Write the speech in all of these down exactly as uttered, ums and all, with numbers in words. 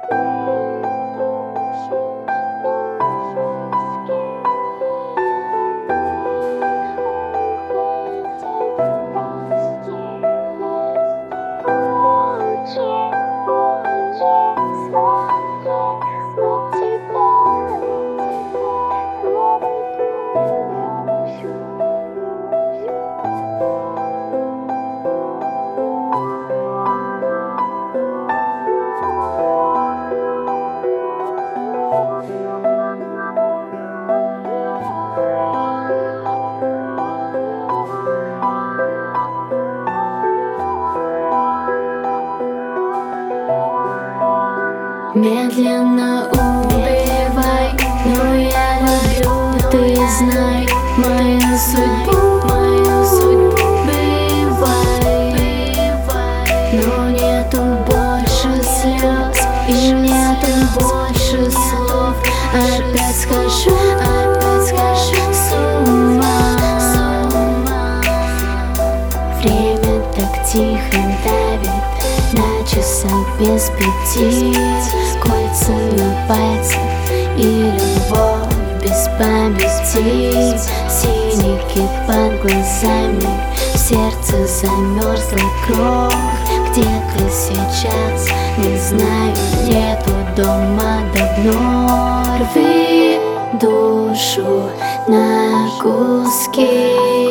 Медленно убивай, но я люблю, ты знай мою судьбу, мою судьбу. Убивай, но нету больше слез и нету больше слов. Опять скажу, опять скажу с ума. Время так тихо давит на часах без пяти. Кольца на пальцах и любовь без памяти. Синяки под глазами, в сердце замерзла кровь. Где ты сейчас? Не знаю, нету дома давно. Рви душу на куски.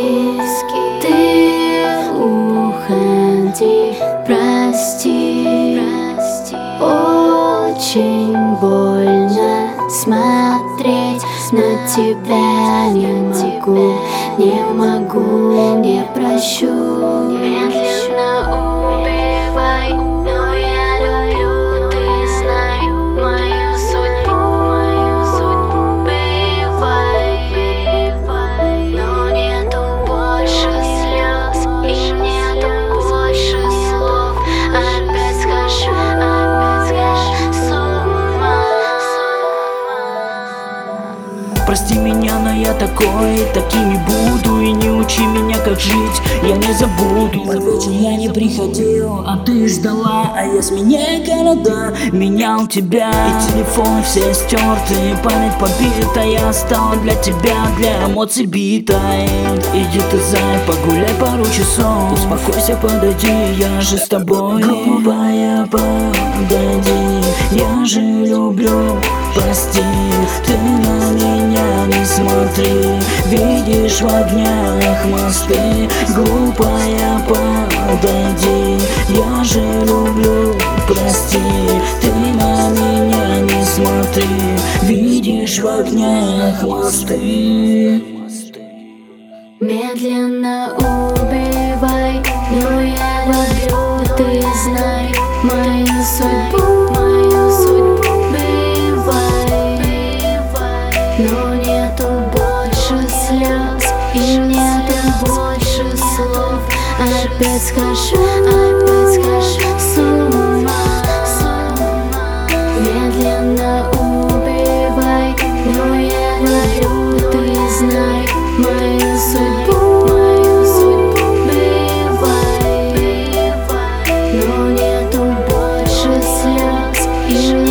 Ты уходи, прости. Очень больно смотреть на тебя. Не могу, не могу, не прощу. Медленно убивай, но я люблю, ты знай мою судьбу, мою судьбу. Убивай, но нету больше слез и нету больше слов. Опять скажу, опять скажу с ума. Прости меня, но я такой, таким и буду. И не учи меня, как жить, я не забуду. Под вечер я не приходил, а ты ждала. А я сменяя города, менял тебя. И телефон все стерты, память побита. Я стала для тебя, для эмоций битой. Иди ты, зай, погуляй пару часов. Успокойся, подойди, я же с тобой. Глупая, подойди, я же люблю, прости. Ты на меня не смотри, видишь в огнях мосты. Глупая, подойди, я же люблю, прости. Ты на меня не смотри, видишь в огнях мосты. Медленно убивай, но я люблю, ты знай мою судьбу, мою судьбу. Убивай, но нету больше слез и нету больше слов. Опять скажу, опять скажу с ума. Медленно убивай, но я люблю, ты знай мою судьбу, мою судьбу. Убивай, но нету больше слез и